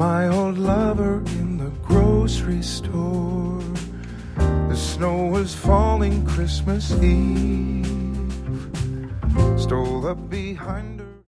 my old lover in the grocery store. The snow was falling Christmas Eve. Stole up behind